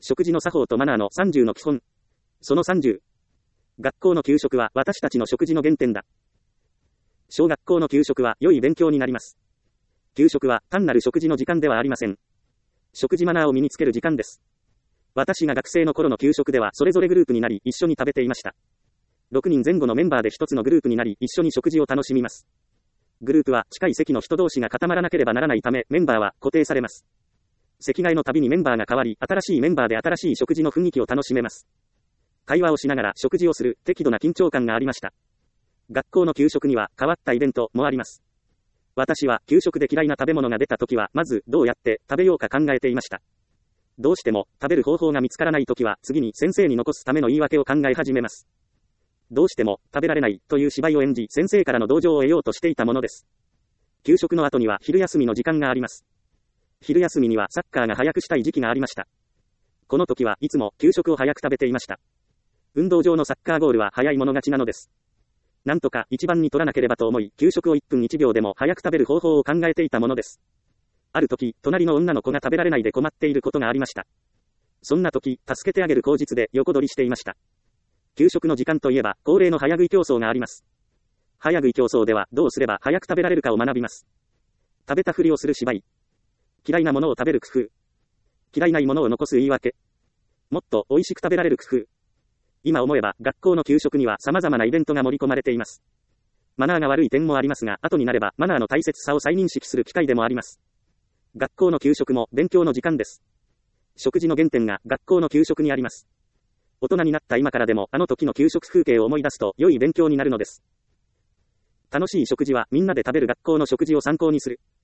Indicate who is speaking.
Speaker 1: 食事の作法とマナーの30の基本。その30。学校の給食は私たちの食事の原点だ。小学校の給食は良い勉強になります。給食は単なる食事の時間ではありません。食事マナーを身につける時間です。私が学生の頃の給食ではそれぞれグループになり一緒に食べていました。6人前後のメンバーで一つのグループになり一緒に食事を楽しみます。グループは近い席の人同士が固まらなければならないためメンバーは固定されます。席替えのたびにメンバーが変わり、新しいメンバーで新しい食事の雰囲気を楽しめます。会話をしながら食事をする適度な緊張感がありました。学校の給食には変わったイベントもあります。私は給食で嫌いな食べ物が出たときはまずどうやって食べようか考えていました。どうしても食べる方法が見つからないときは次に先生に残すための言い訳を考え始めます。どうしても食べられないという芝居を演じ先生からの同情を得ようとしていたものです。給食の後には昼休みの時間があります。昼休みにはサッカーが早くしたい時期がありました。この時はいつも給食を早く食べていました。運動場のサッカーゴールは早い者勝ちなのです。なんとか一番に取らなければと思い、給食を1分1秒でも早く食べる方法を考えていたものです。ある時、隣の女の子が食べられないで困っていることがありました。そんな時、助けてあげる口実で横取りしていました。給食の時間といえば、恒例の早食い競争があります。早食い競争では、どうすれば早く食べられるかを学びます。食べたふりをする芝居。嫌いなものを食べる工夫。嫌いないものを残す言い訳。もっと美味しく食べられる工夫。今思えば、学校の給食には様々なイベントが盛り込まれています。マナーが悪い点もありますが、後になればマナーの大切さを再認識する機会でもあります。学校の給食も勉強の時間です。食事の原点が学校の給食にあります。大人になった今からでもあの時の給食風景を思い出すと良い勉強になるのです。楽しい食事はみんなで食べる学校の食事を参考にする。